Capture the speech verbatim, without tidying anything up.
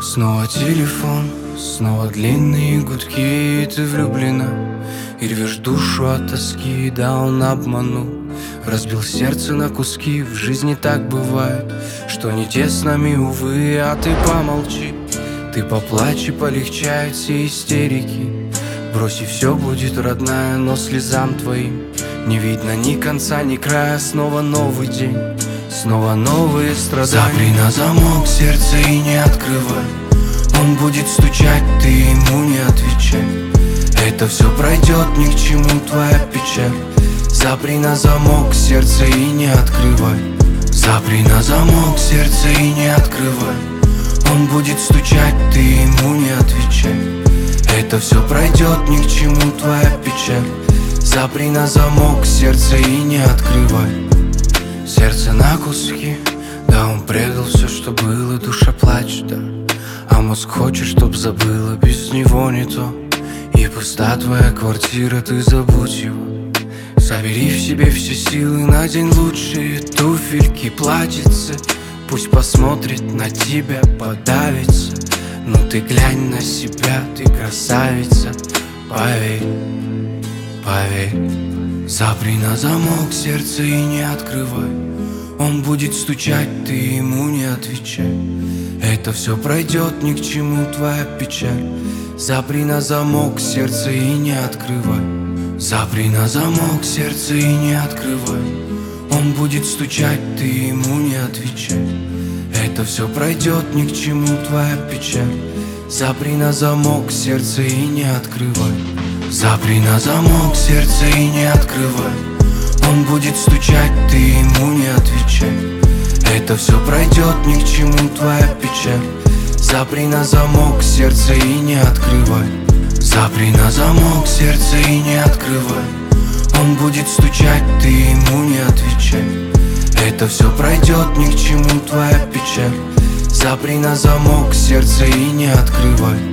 Снова телефон, снова длинные гудки, и ты влюблена и рвешь душу от тоски. Да, он обманул, разбил сердце на куски. В жизни так бывает, что не те с нами, увы. А ты помолчи, ты поплачь и полегчают все истерики. Брось, и все будет, родная, но слезам твоим не видно ни конца, ни края. Снова новый день, снова новые страдания. Запри на замок сердце и не открывай. Он будет стучать, ты ему не отвечай. Это все пройдет, ни к чему твоя печаль. Запри на замок сердце и не открывай. Запри на замок сердце и не открывай. Он будет стучать, ты ему не отвечай. Это все пройдет, ни к чему твоя печаль. Запри на замок сердце и не открывай. Сердце на куски, да, он предал все, что было. Душа плачет, да, а мозг хочет, чтоб забыла. Без него не то, и пуста твоя квартира, ты забудь его. Собери в себе все силы, надень лучшие туфельки, платьице. Пусть посмотрит на тебя, подавится. Ну ты глянь на себя, ты красавица. Поверь, поверь. Запри на замок сердце и не открывай. Он будет стучать, ты ему не отвечай. Это все пройдет, ни к чему твоя печаль. Запри на замок сердце и не открывай. Запри на замок сердце и не открывай. Он будет стучать, ты ему не отвечай. Это все пройдет, ни к чему твоя печаль. Запри на замок сердце и не открывай. Запри на замок сердце и не открывай. Он будет стучать, ты ему не отвечай. Это все пройдет, ни к чему твоя печаль. Запри на замок сердце и не открывай. Запри на замок сердце и не открывай. Он будет стучать, ты ему не отвечай. Это все пройдет, ни к чему твоя печаль. Запри на замок сердце и не открывай.